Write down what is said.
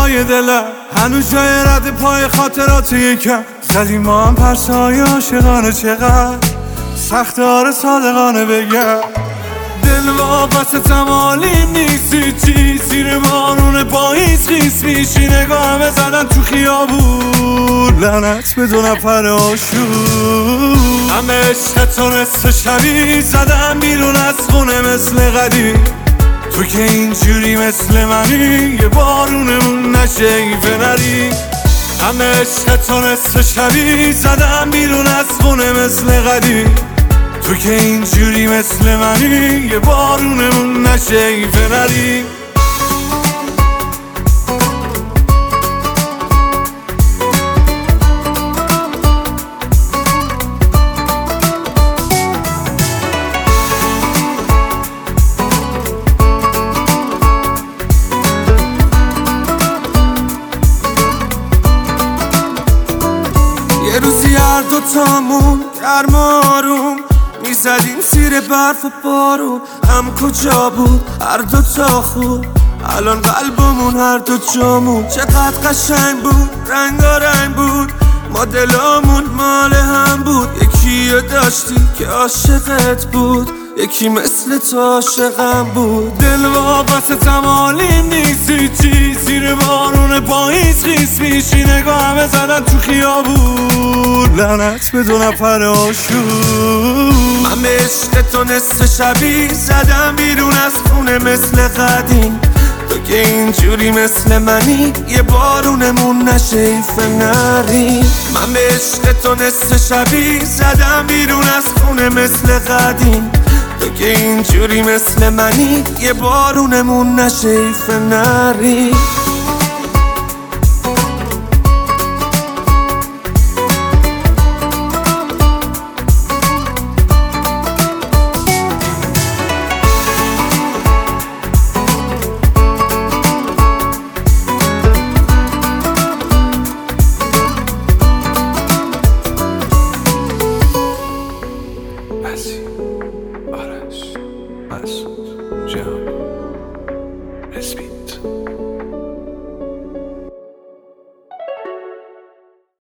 های دلم هنوز جای رد پای خاطرات یکم زدیم ما هم پرسای عاشقانه چقدر سخت آره صادقانه بگم دل واپستم عالیم نیستی چی زیر بارون پاییز خیس میشی نگاهم زدن تو خیابون لعنت به دو نفر آشور همه عشق تو نصف شبی زدم بیرون از خونه مثل قدیم تو که اینجوری مثل منی یه بارونمون نشه ایفه نری همه عشق تو نصف شبی زدم بیرون از خونه مثل قدیم تو که اینجوری مثل منی یه بارونمون نشه ایفه نری یه روزی هر دوتامون گرم آروم میزدیم زیر برف و بارون هم کجا بود هر دوتا خوب الان قلبمون هر دو جامون چقدر قشنگ بود رنگارنگ بود ما دلامون مال هم بود یکی رو داشتی که عاشقت بود یکی مثل تو عاشقم بود دل واپستم عالیم نیستی چی زیر بارون پاییز خیس میشی نگاهم زدن تو خیابون لعنت به دو نفر آشور من به عشق تو نصف شبی زدم بیرون از خونه مثل قدیم تو که اینجوری مثل منی یه بارونمون نشه ایفه نری من به عشق تو نصف شبی زدم بیرون از خونه مثل قدیم تو که اینجوری مثل منی یه بارونمون نشه ایفه نری